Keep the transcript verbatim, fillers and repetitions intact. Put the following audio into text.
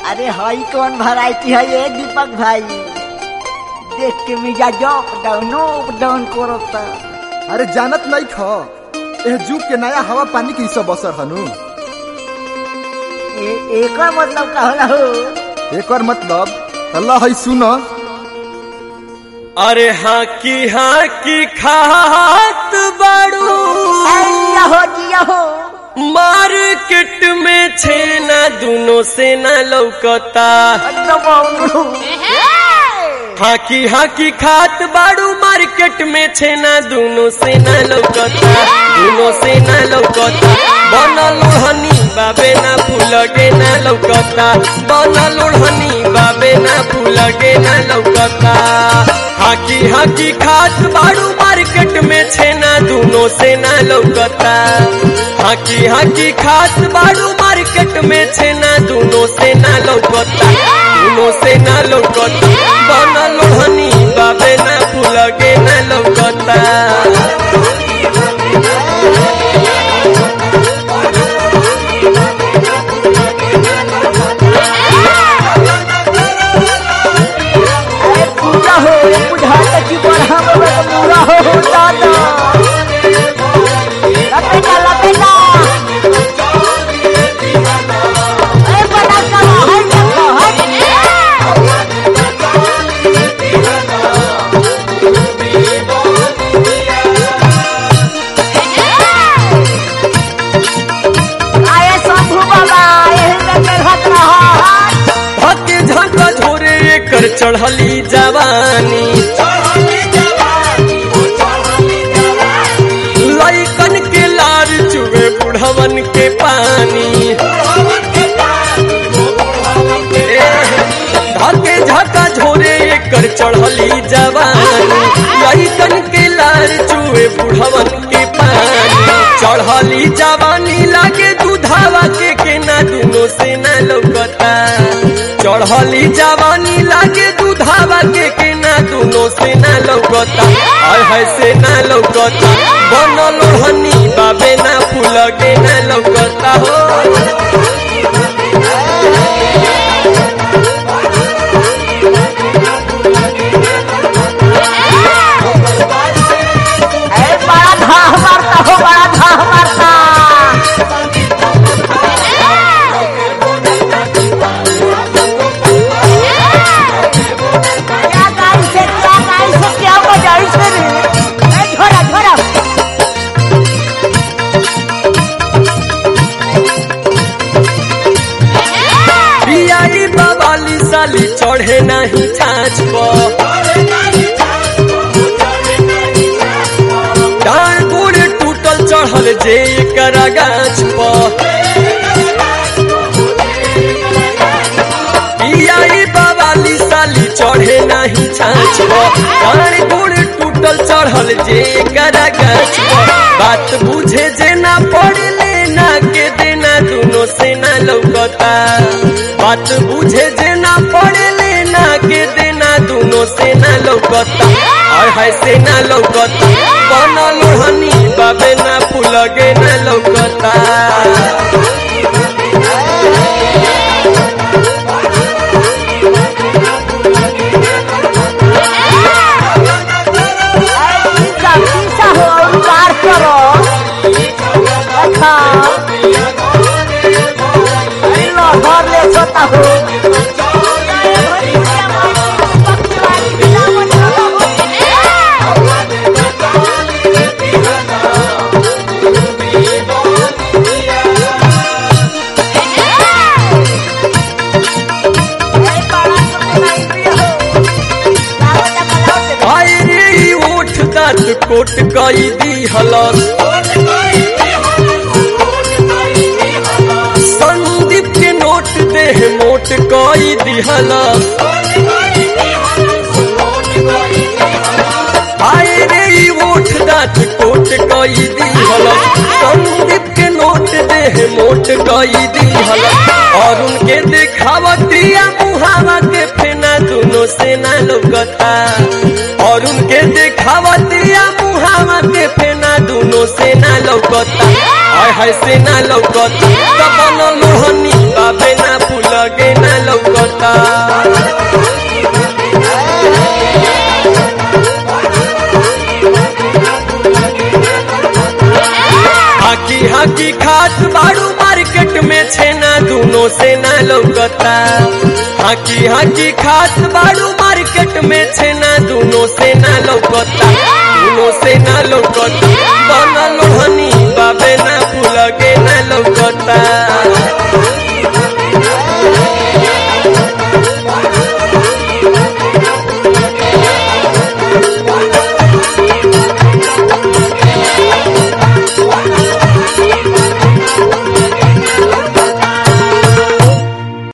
अरे हई कौन वैरायटी है ये दीपक भाई? देख के मिजाज अप डाउन अप डाउन करता। अरे जानत नहीं खो ए जुग के नया हवा पानी की सब असर हनु। ए एक मतलब का होला हो? एक और मतलब अल्लाह है सुनो। अरे हाँ की हाँ की खात बाड़ू जिया हो जिया हो। मार्केट में छेना दोनों से न लौकता। हाँ की हाँ की खात बाड़ू मार्केट में छेना दोनों से न लौकता, दोनों से न लौकता। बनल हनी बाबे ना फूलगे ना लौकता, बनल हनी बाबे ना फूलगे ना लौकता। हाकी हाकी खात बाड़ू मार्केट में छेना दोनों से ना लौकता। हाकी हाकी खात बाड़ू मार्केट में छेना दोनों से ना लौकता, दोनों से ना लौकता। बनल हनी बाबे ना फूलगे ना लौकता। चढ़ली जवानी लइकन के लार चुए बुढ़वन के पानी। धके झका झोरे एकर चढ़ली जवानी लइकन के लार चुए बुढ़वन के पानी। चढ़ली जवानी लागे दूधावा के केना दोनों से न लौकता। चढ़ली जवानी लागे दूधावा के केना दोनों से न लौकता। आय है से न लौकता। बनल हनी बाबे ना फूलगे न लौकता हो। साली चढ़े नहीं छाछ डांड गुड़ टूटल चढ़ल जे करा गाछ पियाई बाबाली साली चढ़े नहीं छाछ डांड गुड़ टूटल चढ़ल जे करा गाछ। बात बुझे जे ना पड़े लेना के देना दोनों से ना लौकता। बात बुझे जे ना पड़े लेना के देना दोनों से ना लौकता। और है से ना लौकता। बनल हनी बाबे ना फूलगे ना लौकता। कोट कई दी हलस संदीप के नोट देह मोट कई दी हलस। आए रे वोट दात कोट कई दी हलस संदीप के नोट देह मोट कई दी हलस। और उनके दिखावतिया मुहावा के फेना दोनों से ना लौकता। और उनके दिखावतिया मुहावा के फेना दोनों से ना लौकता। आय है से ना लौकता। बनल हनी बाबे ना फूलगे ना लौकता। हाकी हाकी खात बाड़ू मार्केट में छेना दोनों से ना लौकता। हाकी हाकी खात बाड़ू मार्केट में छेना दोनों से ना लौकता, दोनों से ना लौकता। बनल हनी बाबे ना फूलगे ना लौकता।